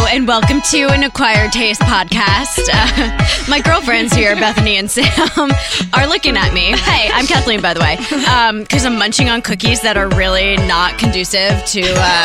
and welcome to an Acquired Taste podcast. My girlfriends here, Bethany and Sam, are looking at me. Hey, I'm Kathleen, by the way, because I'm munching on cookies that are really not conducive to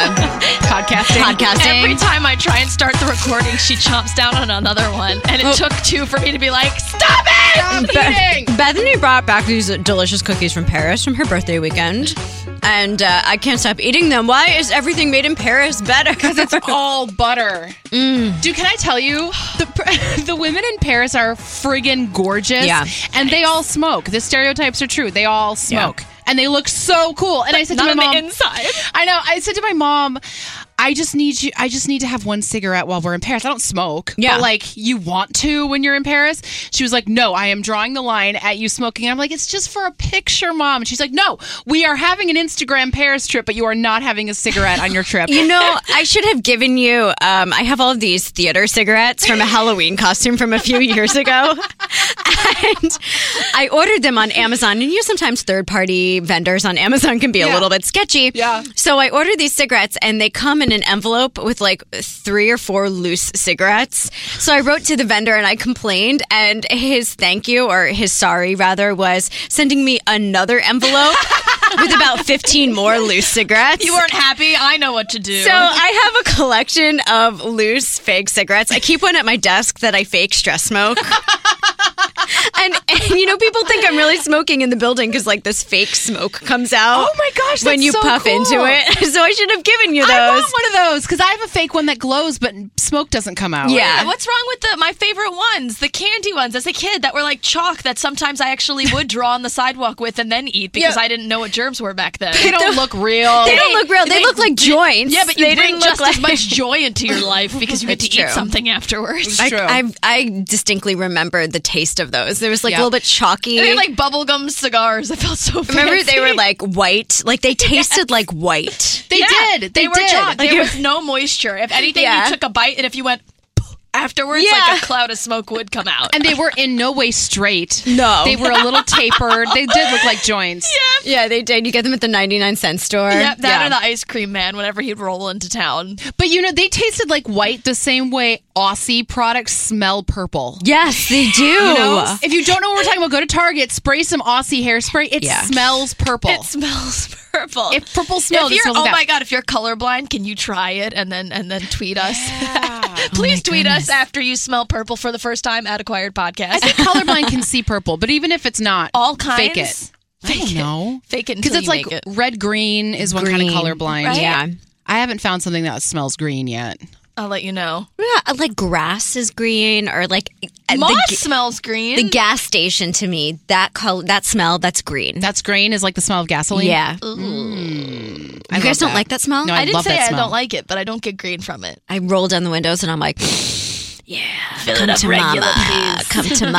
podcasting. Every time I try and start the recording, she chomps down on another one, and it took two for me to be like, stop it! Stop eating! Bethany brought back these delicious cookies from Paris from her birthday weekend. And I can't stop eating them. Why is everything made in Paris better? Because it's all butter. Dude, can I tell you, the women in Paris are friggin' gorgeous. Yeah. And they all smoke. The stereotypes are true. They all smoke. Yeah. And they look so cool. And I said to my mom, the inside. I know. I said to my mom, I just need to have one cigarette while we're in Paris. I don't smoke. Yeah. But like, you want to when you're in Paris? She was like, no, I am drawing the line at you smoking. And I'm like, it's just for a picture, Mom. And she's like, no, we are having an Instagram Paris trip, but you are not having a cigarette on your trip. You know, I should have given you, I have all of these theater cigarettes from a Halloween costume from a few years ago. And I ordered them on Amazon. And sometimes third-party vendors on Amazon can be a little bit sketchy. Yeah. So I ordered these cigarettes, and they come in an envelope with like 3 or 4 loose cigarettes. So I wrote to the vendor and I complained, and his thank you, or his sorry rather, was sending me another envelope with about 15 more loose cigarettes. You weren't happy? I know what to do. So I have a collection of loose fake cigarettes. I keep one at my desk that I fake stress smoke. And you know, people think I'm really smoking in the building because like this fake smoke comes out. Oh my gosh, that's when you so puff cool. into it. So I should have given you those. I want one of those because I have a fake one that glows, but smoke doesn't come out. Yeah. What's wrong with my favorite ones, the candy ones as a kid that were like chalk that sometimes I actually would draw on the sidewalk with and then eat because I didn't know what germs were back then. They don't look real. They don't look real. They look like joints. Yeah, but you they bring didn't just look as like... much joy into your life because you get to It's true. eat something afterwards. It's true. I distinctly remember the taste of those. There was like a Yeah. little bit chalky. They had like bubblegum cigars. I felt so fancy. Remember they were like white? Like they tasted like white. They did. They were did. chalk. There was no moisture. If anything, Yeah. you took a bite, and if you went afterwards, Yeah. like a cloud of smoke would come out. And they were in no way straight. No. They were a little tapered. They did look like joints. Yeah, they did. You get them at the 99-cent store. Yep, that Yeah. or the ice cream man whenever he'd roll into town. But you know, they tasted like white the same way Aussie products smell purple. Yes, they do. You know? If you don't know what we're talking about, go to Target, spray some Aussie hairspray. It smells purple. It smells purple. If purple smells, if it you're, smells like that. my god, if you're colorblind, can you try it and then tweet us? Yeah. Please tweet us after you smell purple for the first time at Acquired Podcast. I think colorblind can see purple, but even if it's not, all kinds. fake it. I don't know. Fake it Because until it's you like make it. red green is one kind of colorblind. Right? Yeah. I haven't found something that smells green yet. I'll let you know. Yeah, like grass is green, or like Moss smells green. the gas station to me. That color, that smell, that's green. That's green is like the smell of gasoline. Yeah. I You love guys don't that. like that smell? No, I didn't love say that I smell. don't like it, but I don't get green from it. I roll down the windows and I'm like, yeah, Fill come it up to regular, mama. please. Come to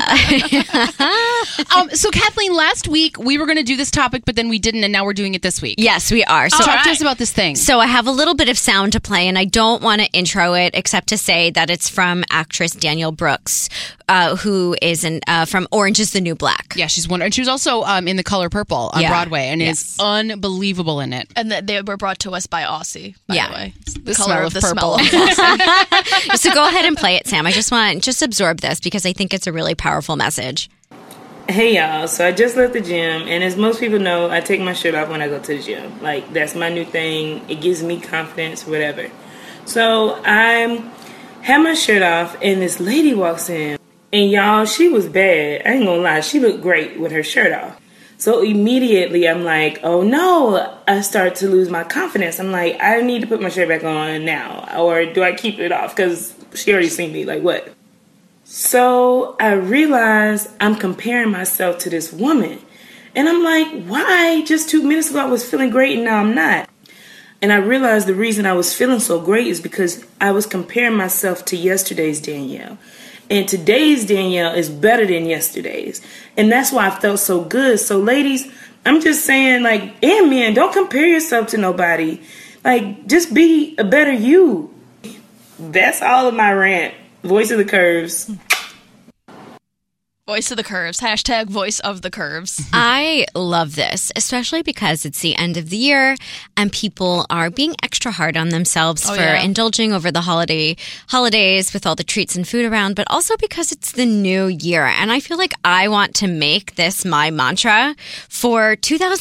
mama. So Kathleen, last week we were going to do this topic, but then we didn't, and now we're doing it this week. Yes, we are. So Talk to us about this thing. So I have a little bit of sound to play, and I don't want to intro it except to say that it's from actress Danielle Brooks, who is from Orange is the New Black. Yeah, she's wonderful. And she was also in The Color Purple on Yeah. Broadway, and Yes. is unbelievable in it. And they were brought to us by Aussie, by Yeah. the way. The smell of purple. of Aussie. So go ahead and play it, Sam. I just absorb this because I think it's a really powerful message. Hey y'all, so I just left the gym, and as most people know, I take my shirt off when I go to the gym. Like, that's my new thing. It gives me confidence, whatever. So I have my shirt off, and this lady walks in, and y'all, she was bad. I ain't gonna lie, she looked great with her shirt off. So immediately I'm like, oh no, I start to lose my confidence. I'm like, I need to put my shirt back on now, or do I keep it off? Because she already seen me, like what? So I realized I'm comparing myself to this woman. And I'm like, why? Just 2 minutes ago I was feeling great and now I'm not. And I realized the reason I was feeling so great is because I was comparing myself to yesterday's Danielle. And today's Danielle is better than yesterday's. And that's why I felt so good. So ladies, I'm just saying, like, and men, don't compare yourself to nobody. Like, just be a better you. That's all of my rant. Voice of the Curves. Voice of the curves. Hashtag voice of the curves. I love this, especially because it's the end of the year and people are being extra hard on themselves for indulging over the holidays with all the treats and food around, but also because it's the new year. And I feel like I want to make this my mantra for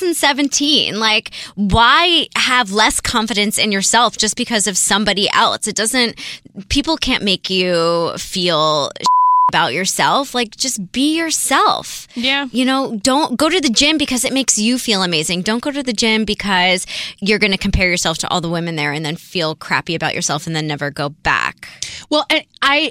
2017. Like, why have less confidence in yourself just because of somebody else? People can't make you feel about yourself. Like, just be yourself. Yeah. Don't go to the gym because it makes you feel amazing. Don't go to the gym because you're going to compare yourself to all the women there and then feel crappy about yourself and then never go back. Well, and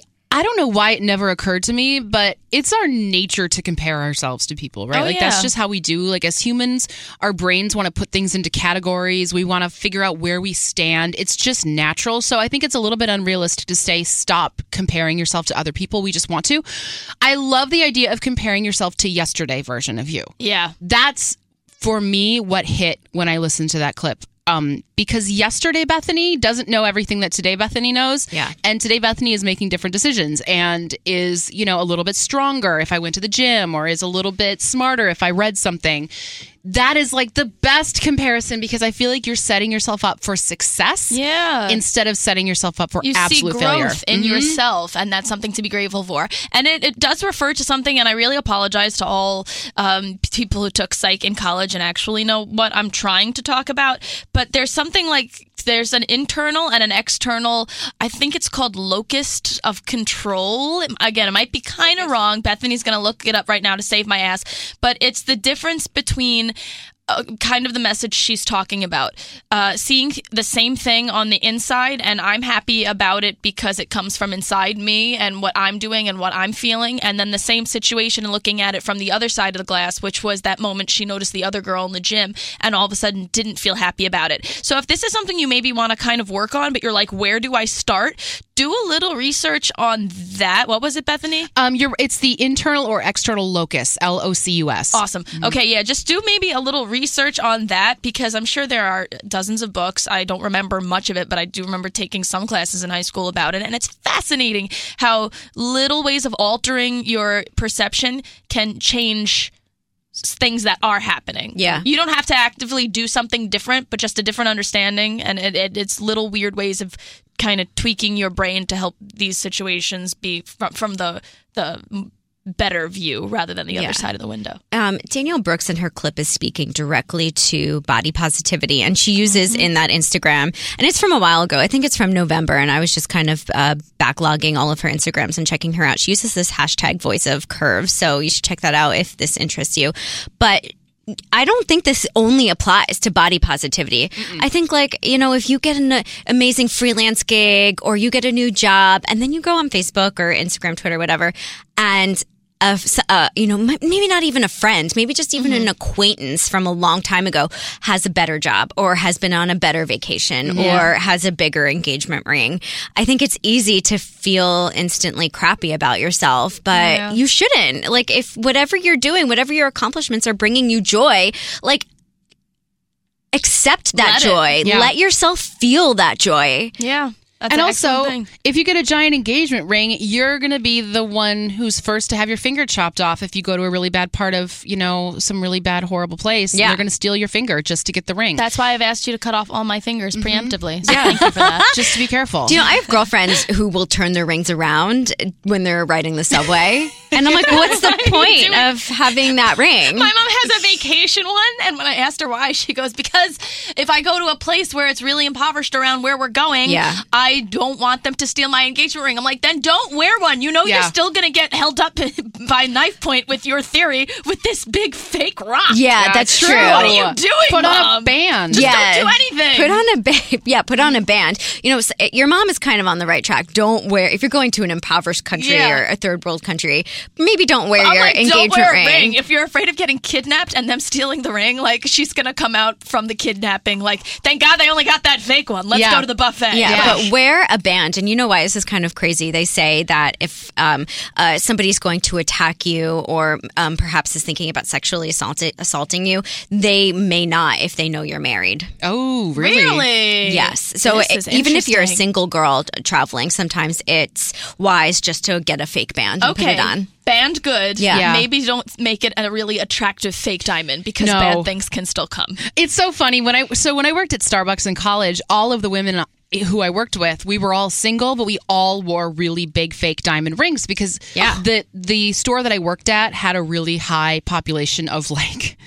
I don't know why it never occurred to me, but it's our nature to compare ourselves to people, right? That's just how we do. Like, as humans, our brains want to put things into categories. We want to figure out where we stand. It's just natural. So I think it's a little bit unrealistic to say, stop comparing yourself to other people. We just want to. I love the idea of comparing yourself to yesterday version of you. Yeah. That's, for me, what hit when I listened to that clip. Because yesterday Bethany doesn't know everything that today Bethany knows. Yeah. And today Bethany is making different decisions and is, a little bit stronger if I went to the gym, or is a little bit smarter if I read something. That is like the best comparison, because I feel like you're setting yourself up for success instead of setting yourself up for absolute failure. You see growth in yourself, and that's something to be grateful for. And it does refer to something, and I really apologize to all people who took psych in college and actually know what I'm trying to talk about. But there's something like, there's an internal and an external, I think it's called locus of control. Again, it might be kind of wrong. Bethany's going to look it up right now to save my ass. But it's the difference between kind of the message she's talking about. Seeing the same thing on the inside, and I'm happy about it because it comes from inside me and what I'm doing and what I'm feeling. And then the same situation and looking at it from the other side of the glass, which was that moment she noticed the other girl in the gym and all of a sudden didn't feel happy about it. So if this is something you maybe want to kind of work on, but you're like, where do I start? Do a little research on that. What was it, Bethany? It's the internal or external locus, LOCUS. Awesome. Okay, yeah, just do maybe a little research on that, because I'm sure there are dozens of books. I don't remember much of it, but I do remember taking some classes in high school about it, and it's fascinating how little ways of altering your perception can change things that are happening. Yeah. You don't have to actively do something different, but just a different understanding, and it's little weird ways of kind of tweaking your brain to help these situations be from the better view rather than the other side of the window. Danielle Brooks in her clip is speaking directly to body positivity, and she uses in that Instagram, and it's from a while ago. I think it's from November, and I was just kind of backlogging all of her Instagrams and checking her out. She uses this hashtag voice of curves, so you should check that out if this interests you. But I don't think this only applies to body positivity. I think, if you get an amazing freelance gig or you get a new job and then you go on Facebook or Instagram, Twitter, whatever, and maybe not even a friend, maybe just even an acquaintance from a long time ago has a better job or has been on a better vacation or has a bigger engagement ring. I think it's easy to feel instantly crappy about yourself, but you shouldn't. Like, if whatever you're doing, whatever your accomplishments are bringing you joy, accept that joy. Let yourself feel that joy. Yeah. That's and also, if you get a giant engagement ring, you're going to be the one who's first to have your finger chopped off if you go to a really bad part of, some really bad, horrible place. Yeah. They're going to steal your finger just to get the ring. That's why I've asked you to cut off all my fingers preemptively. So thank you for that. Just to be careful. Do you know, I have girlfriends who will turn their rings around when they're riding the subway. And I'm like, what's the point of having that ring? My mom has a vacation one, and when I asked her why, she goes, because if I go to a place where it's really impoverished around where we're going, I don't want them to steal my engagement ring. I'm like, then don't wear one. You're still going to get held up by knife point with your theory with this big fake rock. Yeah, that's true. What are you doing, Put Mom? on a band. Just don't do anything. Put on a band. Your mom is kind of on the right track. Don't wear, if you're going to an impoverished country or a third world country, maybe don't wear your engagement don't wear a ring. If you're afraid of getting kidnapped and them stealing the ring, she's going to come out from the kidnapping thank God they only got that fake one. Let's go to the buffet. Yeah, but wear a band, and you know why this is kind of crazy. They say that if somebody's going to attack you or perhaps is thinking about sexually assaulting you, they may not if they know you're married. Oh, really? Yes. So even if you're a single girl traveling, sometimes it's wise just to get a fake band and put it on. Band good. Yeah. Maybe don't make it a really attractive fake diamond because bad things can still come. It's so funny. When I worked at Starbucks in college, all of the women who I worked with, we were all single, but we all wore really big fake diamond rings because the store that I worked at had a really high population of like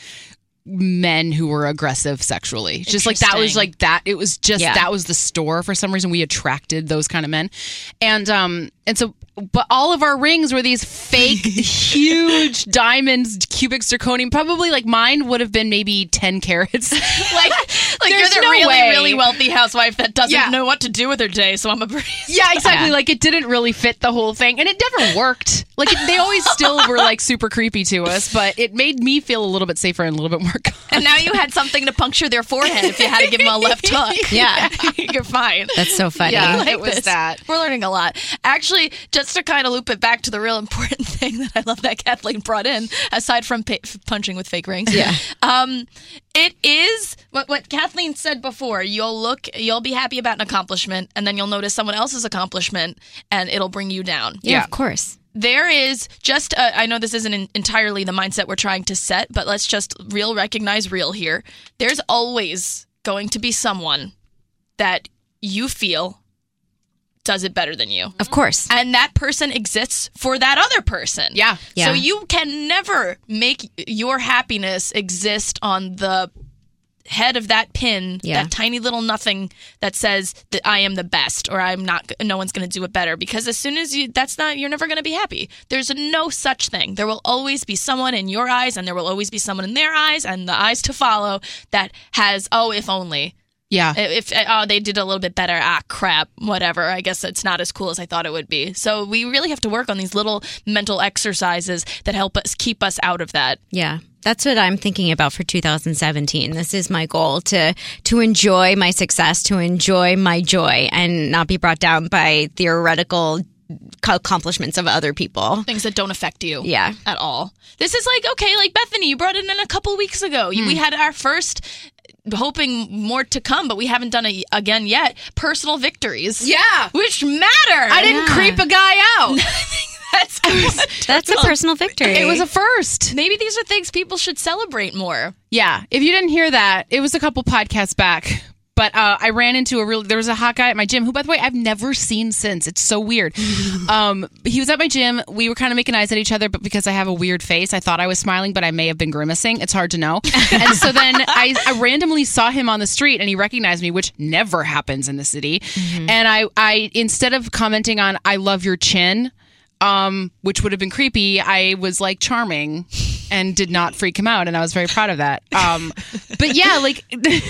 men who were aggressive sexually. Just like that was like that. It was just that was the store. For some reason, we attracted those kind of men, and so. But all of our rings were these fake, huge diamonds, cubic zirconium. Probably like mine would have been maybe 10 carats. like you're the really wealthy housewife that doesn't know what to do with her day. So I'm a yeah, exactly. Yeah. Like it didn't really fit the whole thing, and it never worked. Like they always still were like super creepy to us, but it made me feel a little bit safer and a little bit more confident. And now you had something to puncture their forehead if you had to give them a left hook. Yeah, you're fine. That's so funny. Yeah, like it was this. that. We're learning a lot. Actually, just to kind of loop it back to the real important thing that I love that Kathleen brought in, aside from punching with fake rings. Yeah. It is what Kathleen said before. You'll be happy about an accomplishment, and then you'll notice someone else's accomplishment, and it'll bring you down. Yeah, of course. There is just, I know this isn't entirely the mindset we're trying to set, but let's just recognize real here. There's always going to be someone that you feel does it better than you. Of course. And that person exists for that other person. Yeah. So you can never make your happiness exist on the head of that pin, that tiny little nothing that says that I am the best or no one's going to do it better. Because as soon as you're never going to be happy. There's no such thing. There will always be someone in your eyes and there will always be someone in their eyes and the eyes to follow that has, if only. Yeah. If they did a little bit better, crap, whatever. I guess it's not as cool as I thought it would be. So we really have to work on these little mental exercises that help us keep us out of that. Yeah. That's what I'm thinking about for 2017. This is my goal, to enjoy my success, to enjoy my joy, and not be brought down by theoretical accomplishments of other people. Things that don't affect you at all. This is like Bethany, you brought it in a couple weeks ago. We had our first, hoping more to come, but we haven't done it again yet, personal victories. Yeah. Which matter. I didn't creep a guy out. That's a personal victory. It was a first. Maybe these are things people should celebrate more. Yeah. If you didn't hear that, it was a couple podcasts back. But I ran into there was a hot guy at my gym who, by the way, I've never seen since. It's so weird. He was at my gym. We were kind of making eyes at each other, but because I have a weird face, I thought I was smiling, but I may have been grimacing. It's hard to know. And so then I randomly saw him on the street and he recognized me, which never happens in the city. Mm-hmm. And I instead of commenting on, I love your chin, which would have been creepy, I was like charming and did not freak him out, and I was very proud of that. But yeah, like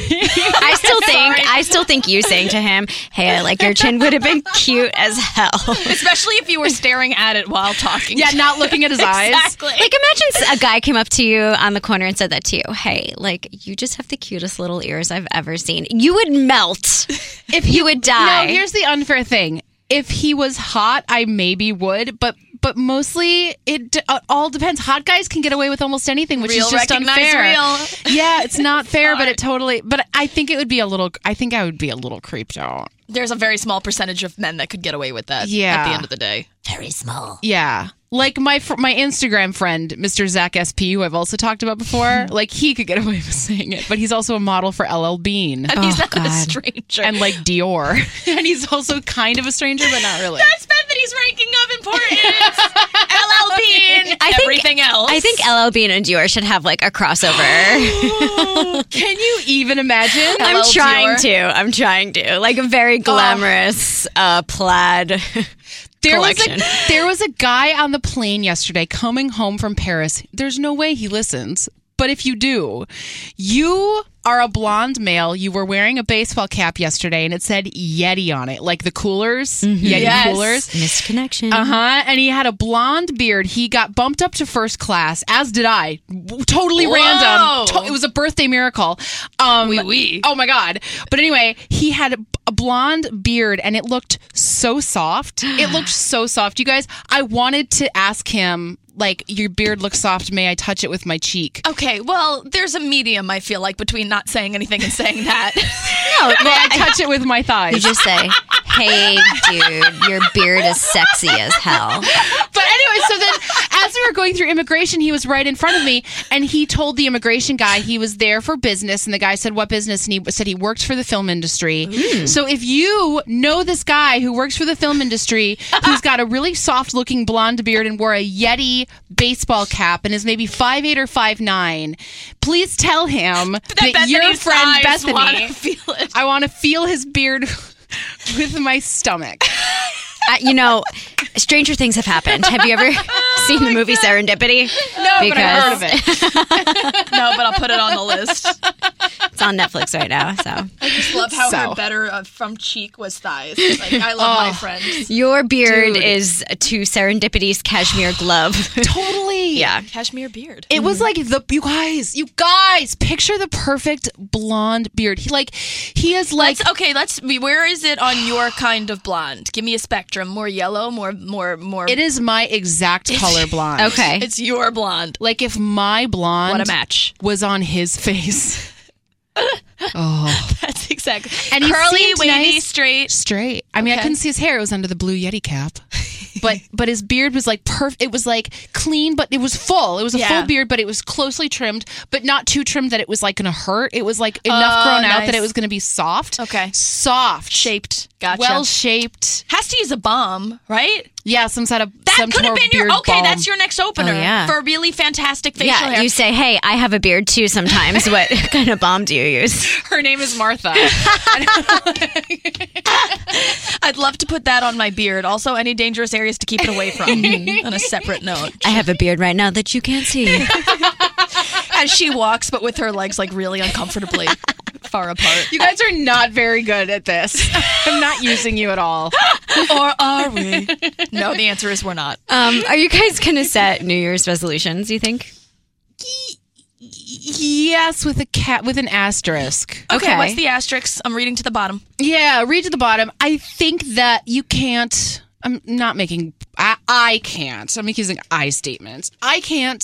I still think you saying to him, "Hey, I like your chin," would have been cute as hell. Especially if you were staring at it while talking. Yeah, not looking at his eyes. Exactly. Like imagine a guy came up to you on the corner and said that to you. Hey, like you just have the cutest little ears I've ever seen. You would melt. If you would die. No, here's the unfair thing. If he was hot, I maybe would, but mostly it all depends. Hot guys can get away with almost anything, which is just unfair. Real. Yeah, it's not fair, but it totally. But I think it would be a little. I think I would be a little creeped out. There's a very small percentage of men that could get away with that. Yeah. At the end of the day, very small. Yeah. Like my Instagram friend, Mr. Zach SP, who I've also talked about before, like he could get away with saying it, but he's also a model for LL Bean. And he's not a stranger. And like Dior. And he's also kind of a stranger, but not really. That's Bethany's ranking of importance. LL Bean, everything else. I think LL Bean and Dior should have like a crossover. Can you even imagine? I'm trying to. Like a very glamorous plaid. There was a guy on the plane yesterday coming home from Paris. There's no way he listens. But if you do, you are a blonde male. You were wearing a baseball cap yesterday, and it said Yeti on it, like the coolers, Yeti coolers. Missed connection. And he had a blonde beard. He got bumped up to first class, as did I. Totally random. It was a birthday miracle. Oh my God. But anyway, he had a blonde beard, and it looked so soft. It looked so soft. You guys, I wanted to ask him, like, your beard looks soft. May I touch it with my cheek? Okay, well, there's a medium, I feel like, between not saying anything and saying that. May I touch it with my thighs? You just say, hey, dude, your beard is sexy as hell. But anyway, so then as we were going through immigration, he was right in front of me, and he told the immigration guy he was there for business, and the guy said, what business? And he said he worked for the film industry. So if you know this guy who works for the film industry, who's got a really soft-looking blonde beard and wore a Yeti baseball cap and is maybe 5'8" or 5'9", please tell him that your friend Bethany, I want to feel his beard with my stomach. Stranger things have happened. Have you ever seen the movie Serendipity? No, but I've heard of it. No, but I'll put it on the list. It's on Netflix right now. So I just love how her better from cheek was thighs. Like, I love my friends. Your beard is to Serendipity's cashmere glove. Totally. Yeah. Cashmere beard. It was like you guys, picture the perfect blonde beard. He is like. Where is it on your kind of blonde? Give me a spectrum. More yellow, more. It is my exact color blonde. Okay. It's your blonde. Like if my blonde What a match. was on his face. That's exactly. And he curly, seemed wavy, nice. straight. I mean, I Okay. couldn't see his hair. It was under the blue Yeti cap. But his beard was like perfect. It was like clean, but it was full. It was a full beard, but it was closely trimmed, but not too trimmed that it was like going to hurt. It was like enough grown out that it was going to be soft. Okay. Soft. Shaped. Gotcha. Well shaped. Has to use a balm, right? Yeah, some sort of That some could have sort of been your beard okay. balm. That's your next opener for a really fantastic facial hair. You say, hey, I have a beard too sometimes. What kind of balm do you use? Her name is Martha. I'd love to put that on my beard. Also, any dangerous areas to keep it away from. On a separate note, I have a beard right now that you can't see. as she walks, but with her legs like really uncomfortably far apart. You guys are not very good at this. I'm not using you at all. Or are we? No, the answer is we're not. Are you guys going to set New Year's resolutions, you think? Yes, with an asterisk. Okay, what's the asterisk? I'm reading to the bottom. Yeah, read to the bottom. I think that you can't. I'm not making. I can't. I'm using I statements. I can't.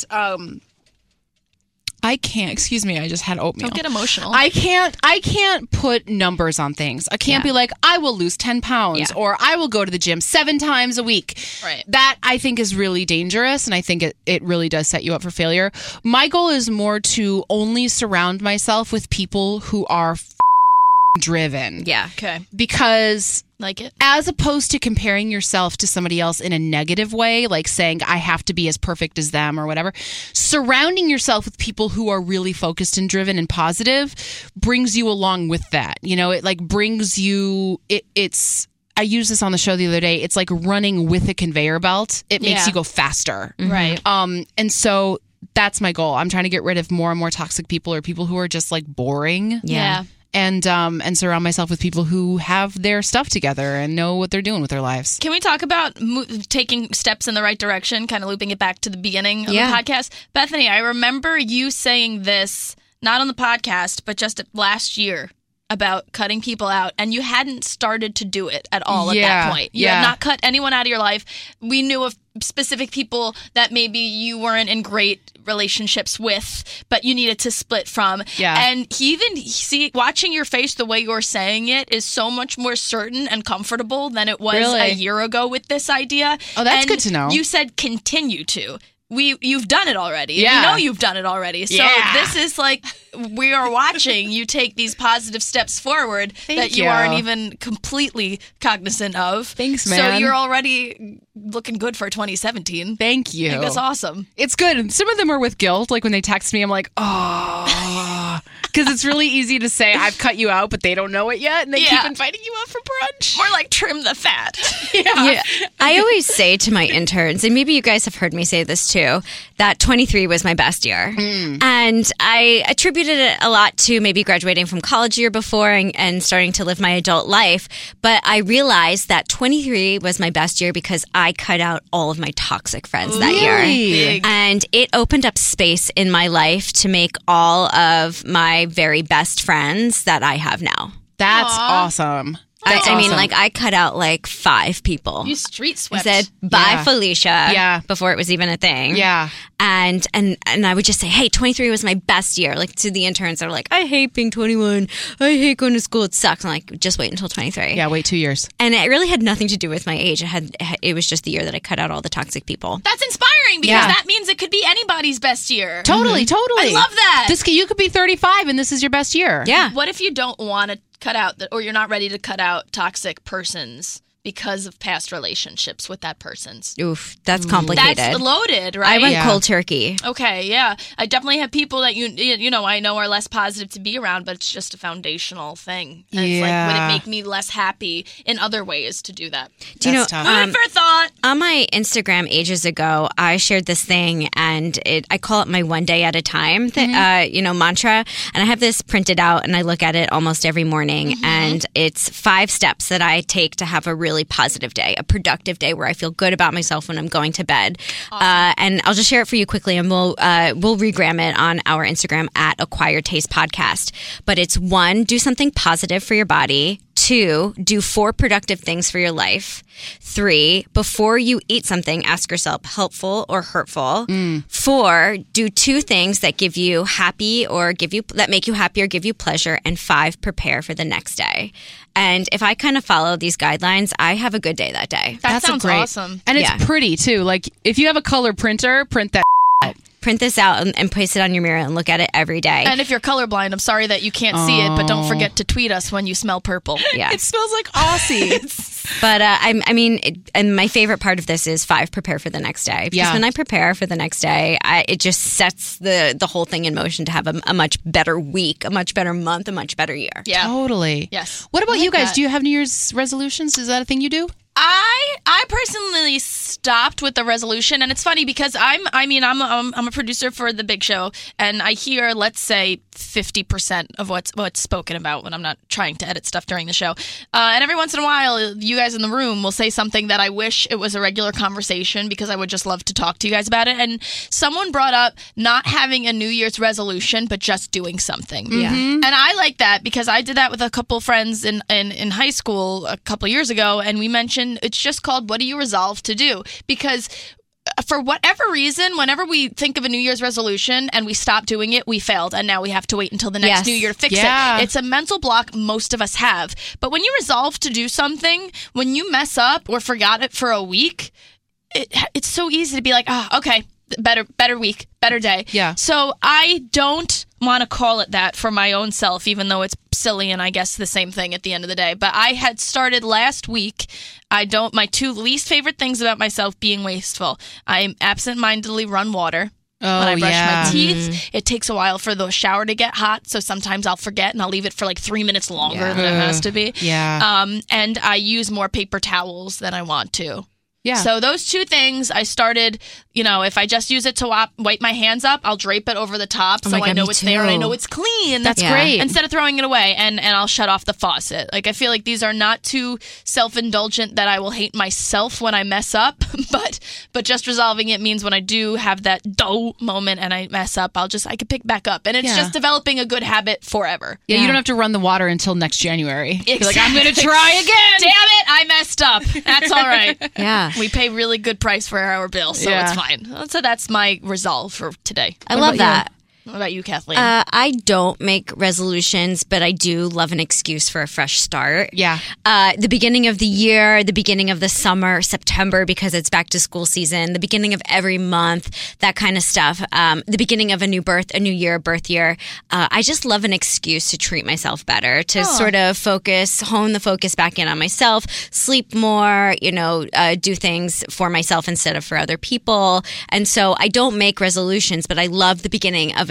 Excuse me. I just had oatmeal. Don't get emotional. I can't put numbers on things. I can't be like, I will lose 10 pounds or I will go to the gym 7 times a week. Right. That I think is really dangerous, and I think it really does set you up for failure. My goal is more to only surround myself with people who are driven. Yeah. Okay. Because like it. As opposed to comparing yourself to somebody else in a negative way, like saying, I have to be as perfect as them or whatever, surrounding yourself with people who are really focused and driven and positive brings you along with that. You know, it like brings you, it's, I used this on the show the other day. It's like running with a conveyor belt. It makes you go faster. Right. And so that's my goal. I'm trying to get rid of more and more toxic people or people who are just like boring. Yeah. And surround myself with people who have their stuff together and know what they're doing with their lives. Can we talk about taking steps in the right direction, kind of looping it back to the beginning of the podcast? Bethany, I remember you saying this, not on the podcast, but just last year, about cutting people out, and you hadn't started to do it at all at that point. You had not cut anyone out of your life. We knew of specific people that maybe you weren't in great relationships with, but you needed to split from. Yeah. And watching your face the way you're saying it is so much more certain and comfortable than it was a year ago with this idea. Oh, that's good to know. You said continue to. You've done it already. Yeah. We know you've done it already. So this is like, we are watching you take these positive steps forward that you aren't even completely cognizant of. Thanks, man. So you're already looking good for 2017. Thank you. I think that's awesome. It's good. Some of them are with guilt. Like when they text me, I'm like, oh, Because it's really easy to say, I've cut you out, but they don't know it yet. And they Yeah. keep inviting you out for brunch. More like trim the fat. Yeah. I always say to my interns, and maybe you guys have heard me say this too, that 23 was my best year. And I attributed it a lot to maybe graduating from college year before and starting to live my adult life. But I realized that 23 was my best year because I cut out all of my toxic friends that year. Big. And it opened up space in my life to make all of my very best friends that I have now. That's Aw. awesome. I mean, like, I cut out like 5 people. You street I swept. said, bye, Yeah. Felicia, Yeah. before it was even a thing. Yeah. And I would just say, hey, 23 was my best year. Like, to the interns that were like, I hate being 21. I hate going to school. It sucks. I'm like, just wait until 23. Yeah, wait 2 years. And it really had nothing to do with my age. It was just the year that I cut out all the toxic people. That's inspiring because Yeah. that means it could be anybody's best year. Totally. I love that. You could be 35 and this is your best year. Yeah. What if you don't want to cut out, or you're not ready to cut out toxic persons because of past relationships with that person's? Oof, that's complicated. That's loaded, right? I went Yeah. cold turkey. Okay, yeah. I definitely have people that I know are less positive to be around, but it's just a foundational thing. And it's like, would Yeah. it make me less happy in other ways to do that? Do you know, That's tough. Food for thought. on my Instagram ages ago, I shared this thing, and I call it my one day at a time, mantra. And I have this printed out, and I look at it almost every morning. And it's 5 steps that I take to have a really positive day, a productive day where I feel good about myself when I'm going to bed. And I'll just share it for you quickly, and we'll regram it on our Instagram at Acquired Taste Podcast. But it's 1, do something positive for your body. 2, do 4 productive things for your life. 3, before you eat something, ask yourself, helpful or hurtful. 4, do 2 things that give you happy or that make you happy or give you pleasure. And 5, prepare for the next day. And if I kind of follow these guidelines, I have a good day that day. That That's sounds great. awesome. And it's Yeah. pretty too. Like if you have a color printer, print that. Print this out and place it on your mirror and look at it every day. And if you're colorblind, I'm sorry that you can't see it, but don't forget to tweet us when you smell purple. Yeah. It smells like Aussie. But and my favorite part of this is 5, prepare for the next day. Because Yeah. when I prepare for the next day, it just sets the whole thing in motion to have a much better week, a much better month, a much better year. Yeah. Totally. Yes. What about I like you guys? that. Do you have New Year's resolutions? Is that a thing you do? I personally stopped with the resolution, and it's funny because I'm a producer for the Big Show, and I hear, let's say, 50% of what's spoken about when I'm not trying to edit stuff during the show. And every once in a while, you guys in the room will say something that I wish it was a regular conversation because I would just love to talk to you guys about it. And someone brought up not having a New Year's resolution, but just doing something. Yeah. And I like that because I did that with a couple friends in high school a couple years ago, and we mentioned it's just called what do you resolve to do? Because for whatever reason, whenever we think of a New Year's resolution and we stop doing it, we failed, and now we have to wait until the next Yes. New Year to fix Yeah. it. It's a mental block most of us have. But when you resolve to do something, when you mess up or forgot it for a week, it's so easy to be like, okay, better week, better day. Yeah. So I don't want to call it that for my own self, even though it's silly and I guess the same thing at the end of the day. But I had started last week. My 2 least favorite things about myself being wasteful. I absentmindedly run water. Oh, When I brush yeah. my teeth, it takes a while for the shower to get hot, so sometimes I'll forget and I'll leave it for like 3 minutes longer than it has to be. Yeah. And I use more paper towels than I want to. Yeah. So those 2 things I started, if I just use it to wipe my hands up, I'll drape it over the top so my I God, know me it's there and I too. know it's clean. That's Yeah. great. Instead of throwing it away, and I'll shut off the faucet. Like, I feel like these are not too self-indulgent that I will hate myself when I mess up, but just resolving it means when I do have that moment and I mess up, I could pick back up. And it's Yeah. just developing a good habit forever. Yeah, you don't have to run the water until next January. You're like, I'm going to Exactly. try again. Damn it, I messed up. That's all right. Yeah. We pay really good price for our bill, so Yeah. it's fine. So that's my resolve for today. I love that. What about you, Kathleen? I don't make resolutions, but I do love an excuse for a fresh start. Yeah. The beginning of the year, the beginning of the summer, September, because it's back to school season, the beginning of every month, that kind of stuff. The beginning of a new birth year. I just love an excuse to treat myself better, to sort of hone the focus back in on myself, sleep more, do things for myself instead of for other people. And so I don't make resolutions, but I love the beginning of a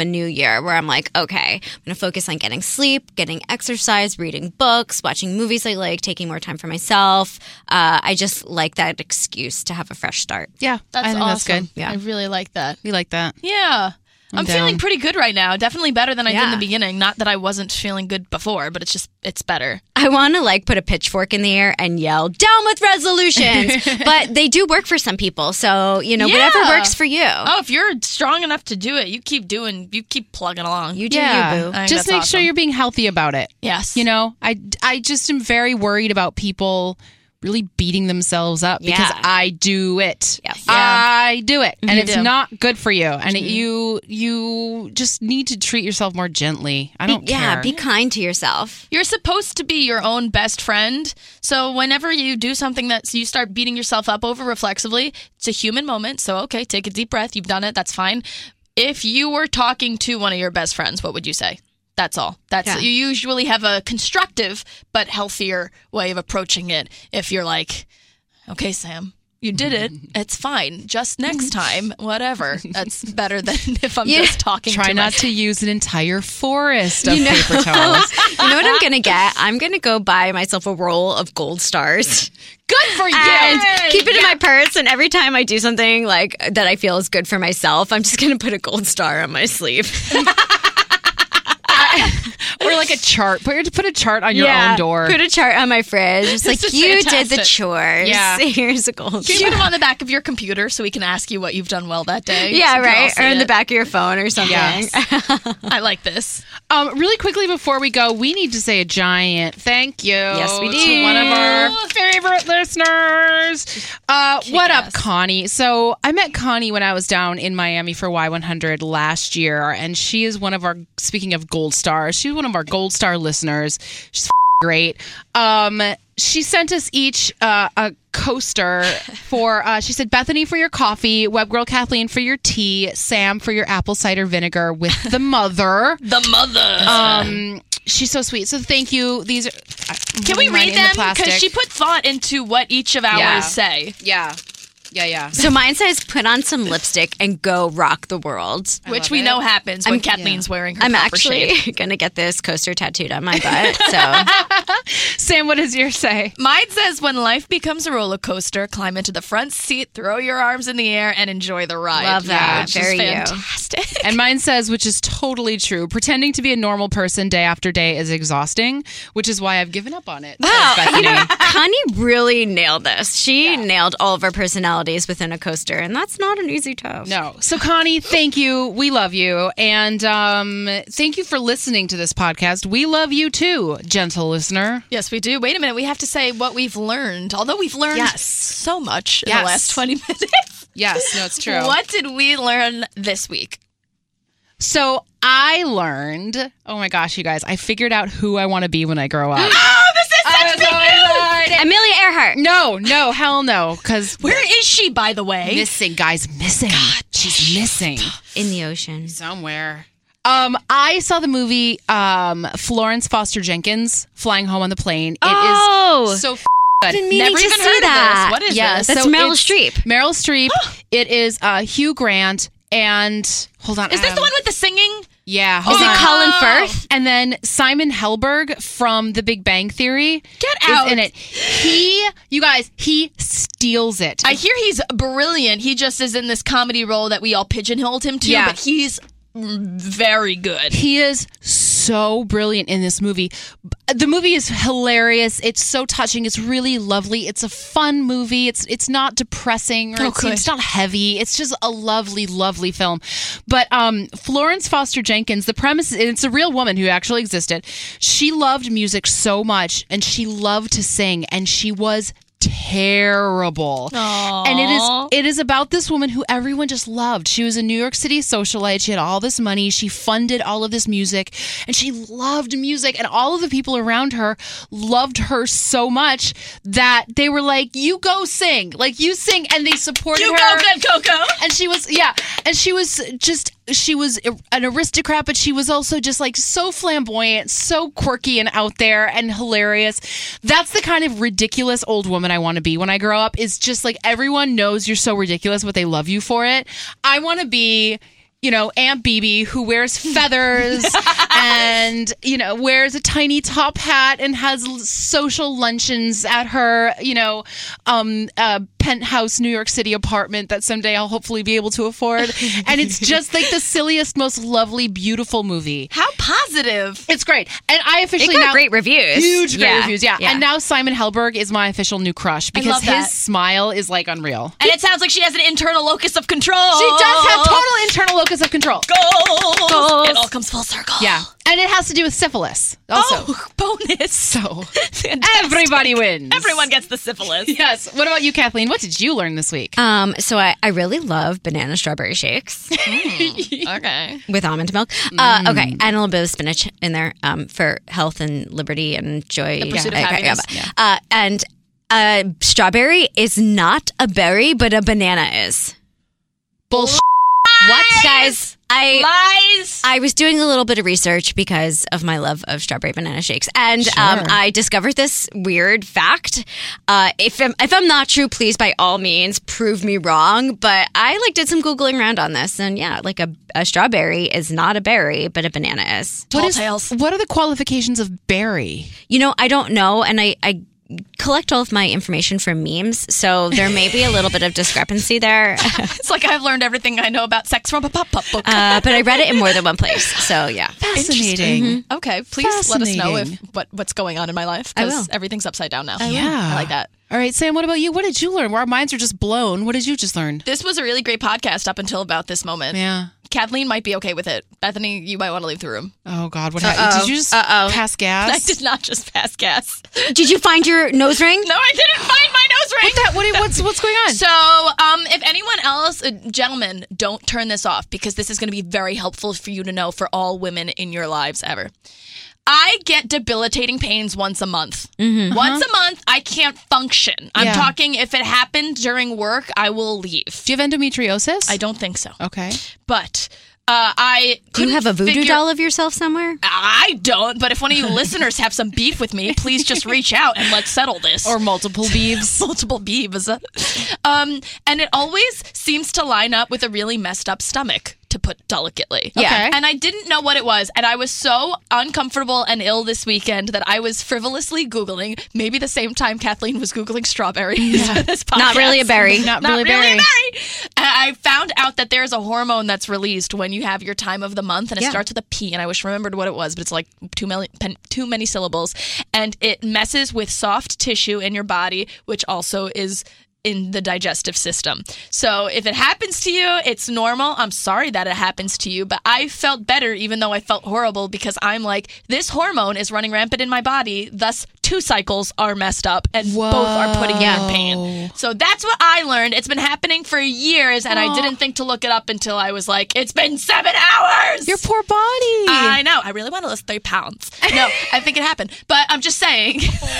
the new year where I'm like, okay, I'm going to focus on getting sleep, getting exercise, reading books, watching movies I like, taking more time for myself. I just like that excuse to have a fresh start. Yeah, That's I think awesome. that's good. Yeah. I really like that. We like that. Yeah. I'm down. feeling pretty good right now. Definitely better than I did in Yeah. the beginning. Not that I wasn't feeling good before, but it's better. I want to like put a pitchfork in the air and yell, down with resolutions. But they do work for some people. So, whatever Yeah. works for you. Oh, if you're strong enough to do it, you keep plugging along. You do Yeah, you, boo. I think just that's make sure awesome. you're being healthy about it. Yes. I just am very worried about people really beating themselves up because Yeah. I do it. Yes. I do it, and You it's do. not good for you. And you just need to treat yourself more gently. I don't care. Be kind to yourself. You're supposed to be your own best friend. So whenever you do something that you start beating yourself up over reflexively, it's a human moment. So, okay, take a deep breath. You've done it. That's fine. If you were talking to one of your best friends, what would you say? That's all. Yeah. You usually have a constructive but healthier way of approaching it. If you're like, okay, Sam, you did it. It's fine. Just next time, whatever. That's better than if I'm just talking Try to not myself. to use an entire forest of paper towels. You know what I'm going to get? I'm going to go buy myself a roll of gold stars. Good for you. And keep it in my purse. And every time I do something like that I feel is good for myself, I'm just going to put a gold star on my sleeve. Or like a chart. Put a chart on your own door. Put a chart on my fridge. It's like, is you did the fantastic. chores. Yeah. Here's a gold Can you star. put them on the back of your computer so we can ask you what you've done well that day? Yeah, So we can all right. see Or in it. the back of your phone or something. Yes. I like this. Really quickly before we go, we need to say a giant thank you Yes, we to do. one of our favorite listeners. What up, Kick-ass. Connie? So I met Connie when I was down in Miami for Y100 last year, and she is one of our, speaking of gold stars, she's one of our gold star listeners. She's great. She sent us each a coaster for, she said, Bethany for your coffee, Web Girl Kathleen for your tea, Sam for your apple cider vinegar with the mother. The mother. She's so sweet. So thank you. These are. Can we read them? Because Because she put thought into what each of ours Yeah. say. Yeah. So mine says, put on some lipstick and go rock the world. Which we know happens when Kathleen's wearing her I'm copper actually shade. going to get this coaster tattooed on my butt. So Sam, what does yours say? Mine says, when life becomes a roller coaster, climb into the front seat, throw your arms in the air, and enjoy the ride. Love that. Which is Very you. fantastic. And mine says, which is totally true, pretending to be a normal person day after day is exhausting, which is why I've given up on it. wow, Says Bethany. Connie really nailed this. She nailed all of our personalities within a coaster, and that's not an easy task. No. So, Connie, thank you. We love you. And thank you for listening to this podcast. We love you too, gentle listener. Yes, we do. Wait a minute. We have to say what we've learned. Although we've learned Yes. so much in Yes. the last 20 minutes. Yes, no, it's true. What did we learn this week? So, I learned, oh my gosh, you guys, I figured out who I want to be when I grow up. Oh, this is such big news! Amelia Earhart. No, hell no, because Where is she, by the way? missing, guys, missing. She's missing In the ocean. somewhere. I saw the movie Florence Foster Jenkins, Flying Home on the Plane. It is so good. Been meaning Never to even see heard that. of this. What is Yeah, this? That's so Meryl it's Streep. Meryl Streep. It is Hugh Grant and hold on. Is this the one with the singing? Yeah. Is hold it on. Colin Firth? And then Simon Helberg from The Big Bang Theory Get is out. in it. You guys, he steals it. I hear he's brilliant. He just is in this comedy role that we all pigeonholed him to, Yeah. but he's very good. He is so brilliant in this movie. The movie is hilarious. It's so touching. It's really lovely. It's a fun movie. It's not depressing or Okay. it's not heavy. It's just a lovely, lovely film. But Florence Foster Jenkins, the premise, it's a real woman who actually existed. She loved music so much and she loved to sing and she was terrible. And it is about this woman who everyone just loved. She was a New York City socialite. She had all this money. She funded all of this music and she loved music and all of the people around her loved her so much that they were like, you go sing. Like you sing, and they supported You her. go, good Coco. And she was she was an aristocrat, but she was also just like so flamboyant, so quirky and out there and hilarious. That's the kind of ridiculous old woman I want to be when I grow up, is just like everyone knows you're so ridiculous, but they love you for it. I want to be, Aunt Bibi, who wears feathers and, wears a tiny top hat and has social luncheons at her, penthouse New York City apartment that someday I'll hopefully be able to afford. And it's just like the silliest, most lovely, beautiful movie. How positive. It's great. And I officially It got great reviews. Huge great reviews, yeah. And now Simon Helberg is my official new crush because love that. his smile is like unreal. And it sounds like she has an internal locus of control. She does have total internal locus of control. Goals. It all comes full circle. Yeah. And it has to do with syphilis also. Oh, bonus. So Fantastic. everybody wins. Everyone gets the syphilis. Yes. What about you, Kathleen? What did you learn this week? So I really love banana strawberry shakes Okay. with almond milk. Okay, and a little bit of spinach in there for health and liberty and joy. The pursuit of happiness. And strawberry is not a berry, but a banana is. Bullshit. What, guys? Lies. I was doing a little bit of research because of my love of strawberry banana shakes, and I discovered this weird fact. If I'm not true, please by all means prove me wrong. But I did some googling around on this, and a strawberry is not a berry, but a banana is. Tall tales. What are the qualifications of berry? I don't know, and I collect all of my information from memes, so there may be a little bit of discrepancy there. It's like I've learned everything I know about sex from a pop-up book. But I read it in more than one place, so yeah. Fascinating. Okay, please let us know what's going on in my life, I will. because everything's upside down now. Yeah. I like that. All right, Sam, what about you? What did you learn? Our minds are just blown. What did you just learn? This was a really great podcast up until about this moment. Yeah. Kathleen might be okay with it. Bethany, you might want to leave the room. Oh, God. What happened? Did you just pass gas? I did not just pass gas. Did you find your nose ring? No, I didn't find my nose ring. What's going on? So, if anyone else, gentlemen, don't turn this off because this is going to be very helpful for you to know for all women in your lives ever. I get debilitating pains once a month. Mm-hmm. Once a month, I can't function. I'm talking if it happened during work, I will leave. Do you have endometriosis? I don't think so. Okay. But I Do you have a voodoo doll of yourself somewhere? I don't, but if one of you listeners have some beef with me, please just reach out and let's settle this. Or multiple beeves. Multiple beeves. And it always seems to line up with a really messed up stomach, to put delicately. Yeah. Okay. And I didn't know what it was. And I was so uncomfortable and ill this weekend that I was frivolously Googling, maybe the same time Kathleen was Googling strawberries for this podcast. Not really a berry. Not really a berry. And I found out that there's a hormone that's released when you have your time of the month, and it starts with a P, and I wish I remembered what it was, but it's like too many syllables. And it messes with soft tissue in your body, which also is in the digestive system. So if it happens to you, it's normal. I'm sorry that it happens to you, but I felt better even though I felt horrible because I'm like, this hormone is running rampant in my body, thus 2 cycles are messed up and both are putting me in pain. So that's what I learned. It's been happening for years and I didn't think to look it up until I was like, it's been 7 hours! Your poor body. I know. I really want to lose 3 pounds. No, I think it happened. But I'm just saying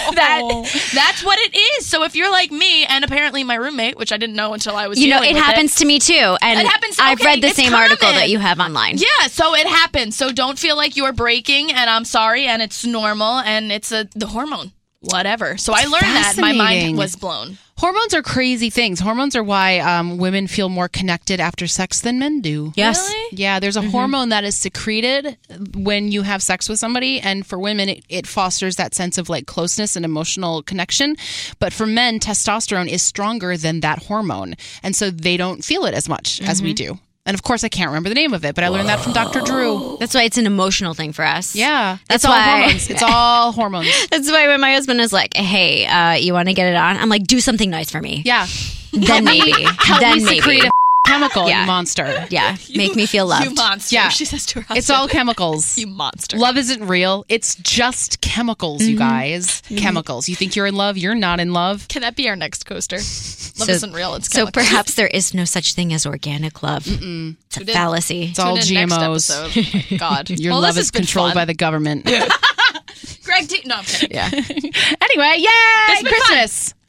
that's what it is. So if you're like me and apparently my roommate, which I didn't know until I was it happens to me too. And it happens, I've read the same common. article that you have online. Yeah, so it happens. So don't feel like you're breaking, and I'm sorry, and it's normal, and it's the hormone. Whatever. So I learned that. My mind was blown. Hormones are crazy things. Hormones are why women feel more connected after sex than men do. Yes. Really? Yeah, there's a hormone that is secreted when you have sex with somebody, and for women, it fosters that sense of like closeness and emotional connection. But for men, testosterone is stronger than that hormone, and so they don't feel it as much as we do. And of course, I can't remember the name of it, but I learned that from Dr. Drew. That's why it's an emotional thing for us. Yeah, That's it's all why- hormones. It's all hormones. That's why when my husband is like, hey, you want to get it on? I'm like, do something nice for me. Yeah, Then maybe. help then me maybe. secrete a chemical, Yeah. you monster. Yeah. Make me feel loved. You monster. Yeah. She says to her husband. It's all chemicals. You monster. Love isn't real. It's just chemicals, you guys. Chemicals. You think you're in love? You're not in love. Can that be our next coaster? Love isn't real. It's So chemicals. perhaps there is no such thing as organic love. It's a fallacy. It's all Tune in next GMOs. episode. God. Your Well, love this is has been controlled fun. by the government. Greg, no, I'm kidding. Yeah. Anyway, yay! It's been Christmas. fun.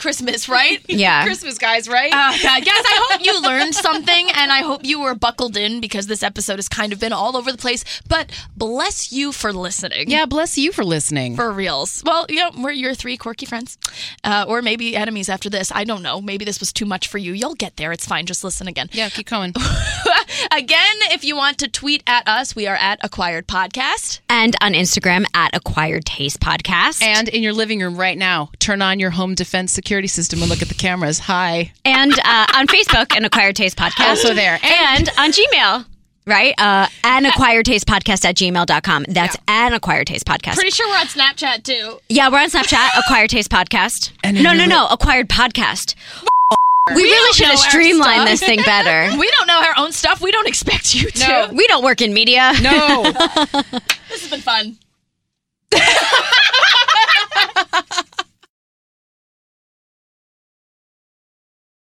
Christmas, right? Yeah. Christmas, guys, right? God. Yes, I hope you learned something, and I hope you were buckled in because this episode has kind of been all over the place. But bless you for listening. Yeah, bless you for listening. For reals. Well, we're your 3 quirky friends. Or maybe enemies after this. I don't know. Maybe this was too much for you. You'll get there. It's fine. Just listen again. Yeah, keep going. Again, if you want to tweet at us, we are at Acquired Podcast. And on Instagram at Acquired Taste Podcast. And in your living room right now, turn on your home defense security system and look at the cameras. Hi. And on Facebook, an Acquired Taste Podcast. Also there. And on Gmail. Right? An Acquired Taste Podcast at gmail.com. That's an Acquired Taste Podcast. Pretty sure we're on Snapchat too. Yeah, we're on Snapchat, Acquired Taste Podcast. And No, Acquired Podcast. We really should have streamlined this thing better. We don't know our own stuff. We don't expect you to. No. We don't work in media. No. This has been fun.